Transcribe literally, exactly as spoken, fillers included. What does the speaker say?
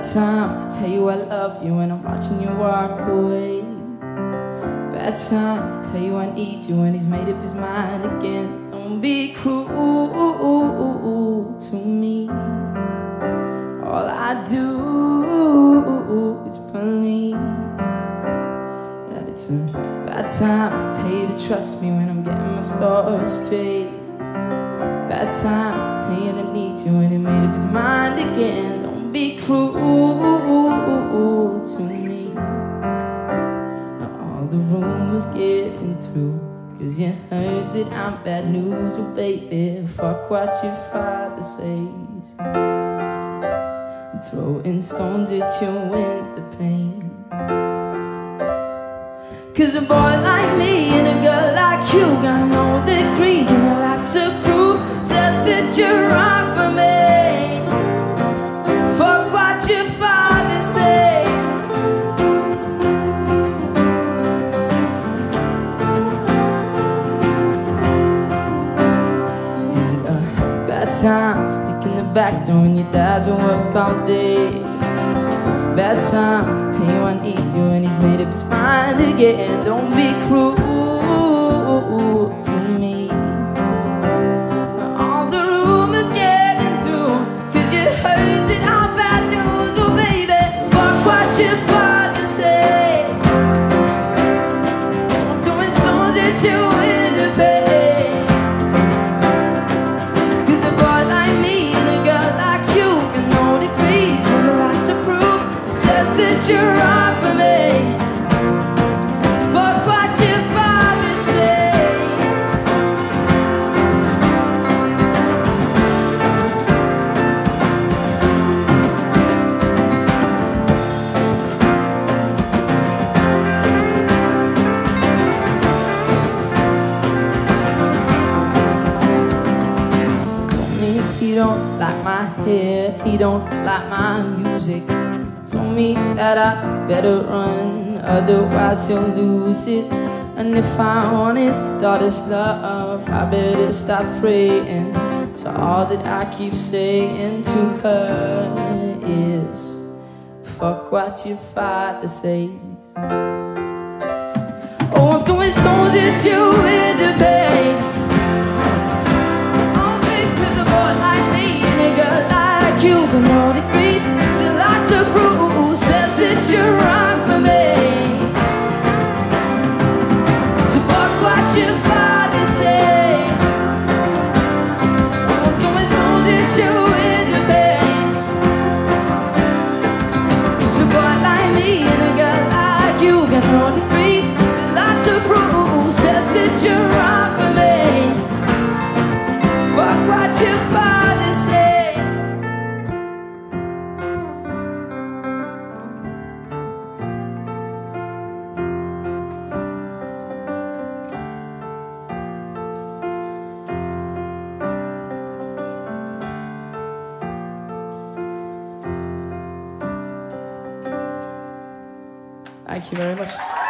time to tell you I love you when I'm watching you walk away. Bad time to tell you I need you when he's made up his mind again. Don't be cruel to me. All I do is believe that it's a bad time to tell you to trust me when I'm getting my story straight. Bad time to tell you I need you when he made up his mind again. Don't be cruel to me. All the rumors getting through, 'cause you heard that I'm bad news. Oh baby, fuck what your father says. I'm throwing stones at you in the pain. 'Cause a boy like me and a girl like you got no degrees and a lot to prove. Says that you're wrong for me. Fuck what your father says. Is it a bad time to stick in the back door when your dad's at work all day? Bad time to tell you I need you and he's made up his mind again. Don't be cruel to me. All the rumors getting through, 'cause you heard that I'm bad news. Oh baby, fuck what your father says. I'm throwing stones at you in the pain. 'Cause a boy like me and a girl like you got no degrees with a lot to prove. Says that you're wrong for me. Fuck what your father says. Told me he don't like my hair, he don't like my music. Told me that I better run, otherwise he'll lose it. And if I want his daughter's love, I better stop praying. So all that I keep saying to her is, fuck what your father says. Oh, I'm doing songs at you in the pain. Oh, because a boy like me and a girl like you got no degrees, with a lot to prove. Says that you're wrong for me. So fuck what your father says. So I'm doing songs at you in the pain. 'Cause a boy like me and a girl like you got no degrees, with a lot to prove. Says that you're wrong for me. Fuck what your father says. Thank you very much.